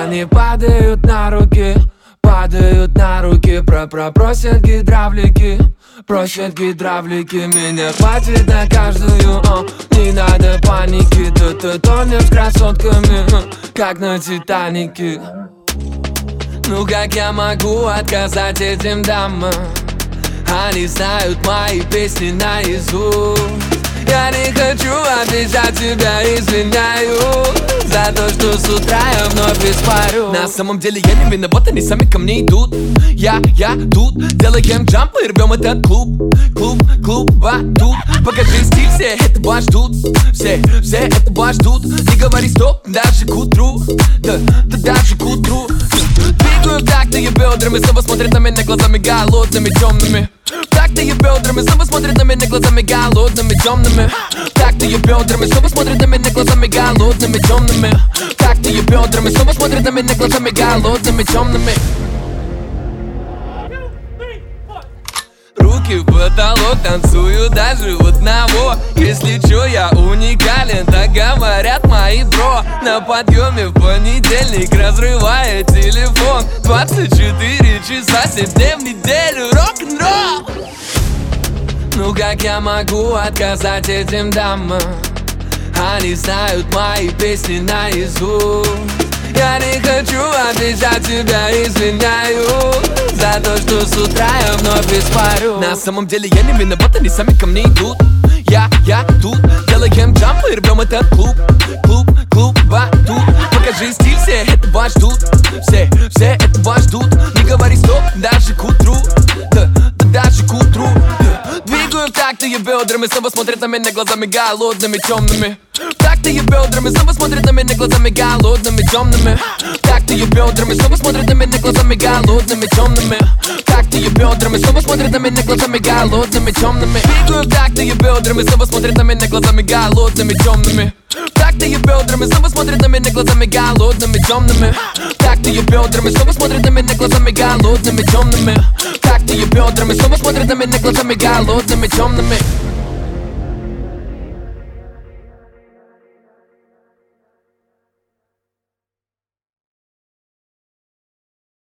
Они падают на руки, падают на руки. Просят гидравлики, просят гидравлики. Меня хватит на каждую, не надо паники. Ты тонешь красотками, как на Титанике. Ну как я могу отказать этим дамам? Они знают мои песни наизусть. Я не хочу обижать тебя, извиняюсь за то, что с утра я вновь испарю. На самом деле я не виноват, они сами ко мне идут. Я тут, делаем джамп и рвем этот клуб. Клуб, тут. Покажи стиль, все этого ждут. Все этого ждут. Не говори стоп, даже к утру. Да даже к утру. Двигаю так-то бедрами, снова смотрят на меня глазами голодными, темными. Так-то бедрами, снова смотрят на меня глазами голодными, темными. Так-то бедрами, снова смотрят на меня глазами голодными, темными. Так-то бедрами, снова смотрят на меня глазами голодными, темными. Руки в потолок, танцую даже в одного. Если чё, я уникален, так говорят мои бро. На подъеме в понедельник, разрывая телефон. 24 часа, 7 дней в неделю, рок-н-ролл. Ну как я могу отказать этим дамам? Они знают мои песни наизусть. Я не хочу обижать тебя, извиняюсь за то, что с утра я вновь испарю. На самом деле я не виноват, они сами ко мне идут. Я тут, делаем джамп и рвем этот клуб. Клуб, тут. Покажи стиль, все этого ждут. Все этого ждут. Не говори стоп, даже к утру. Да даже к утру. Двигаю так-то бедрами, снова смотрят на меня глазами голодными, темными. Так-то бедрами, снова смотрят на меня глазами голодными, темными. Так-то бедрами, снова смотрят на меня глазами голодными, темными. Так-то бедрами, снова смотрят на меня глазами голодными, темными. Двигаю так-то бедрами, снова смотрят на меня глазами голодными, темными. Так-то бедрами, снова смотрят на меня глазами голодными, темными. Так-то бедрами, снова смотрят на меня глазами голодными, темными. Так-то бедрами, снова смотрят на меня глазами голодными, темными.